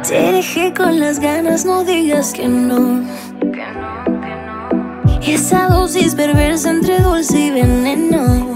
Te dejé con las ganas, no digas que no. Esa dosis perversa entre dulce y veneno.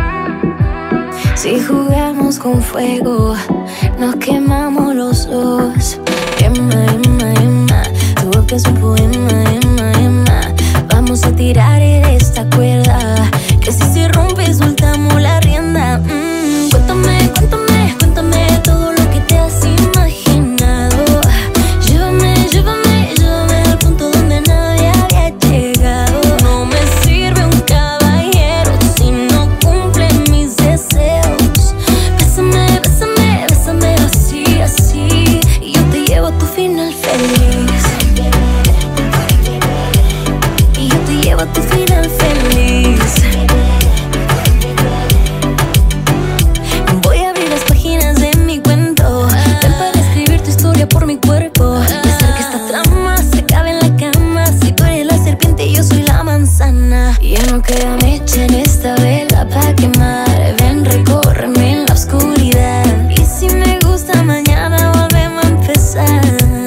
Si jugamos con fuego, nos quemamos los dos. Emma, Emma, Emma, tu boca es un poema, Emma, Emma. Vamos a tirar de esta cuerda, que si se rompe soltamos la rienda. Cuéntame, cuéntame, cuéntame todo lo que te has imaginado. Llévame, llévame, llévame al punto donde nadie había llegado. No me sirve un caballero si no cumple mis deseos. Bésame, bésame, bésame así, así, y yo te llevo a tu final feliz. Y yo te llevo a tu final feliz. Voy a abrir las páginas de mi cuento. Ven para escribir tu historia por mi cuerpo y hacer que esta trama se acabe en la cama. Si tú eres la serpiente y yo soy la manzana, ya no queda mecha en esta vela pa' quemar. Ven, recórreme en la oscuridad, y si me gusta mañana volvemos a empezar.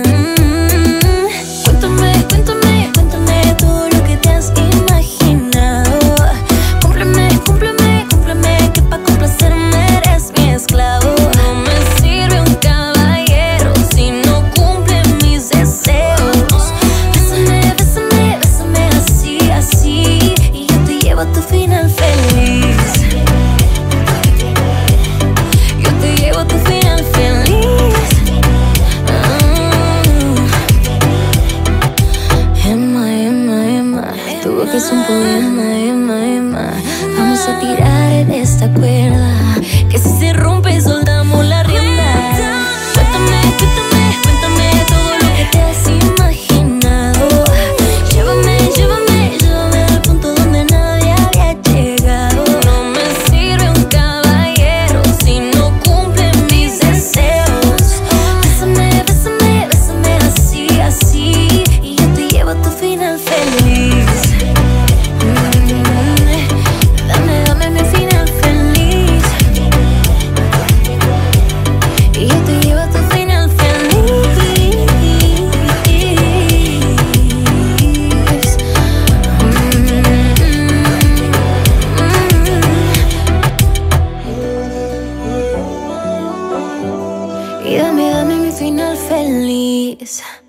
Cuéntame, cuéntame, cuéntame todo lo que te has imaginado. Cúmpleme, cúmpleme, cúmpleme, que pa' complacerme eres mi esclavo. No me sirve un caballero si no cumple mis deseos. Bésame, bésame, bésame así, así, y yo te llevo a tu final feliz. Yo te llevo a tu final feliz. Emma, Emma, Emma, tu boca es un poema, Emma, Emma. Vamos a tirar de esta cuerda, que si se rompe soltamos la rienda. Cuéntame, cuéntame, cuéntame todo lo que te has imaginado. Llévame, llévame, llévame al punto donde nadie había llegado. No me sirve un caballero si no cumple mis deseos. Bésame, bésame, bésame así, así, y yo te llevo a tu final feliz. Dame, dame mi final feliz, y yo te llevo a tu final feliz. Y dame, dame mi final feliz.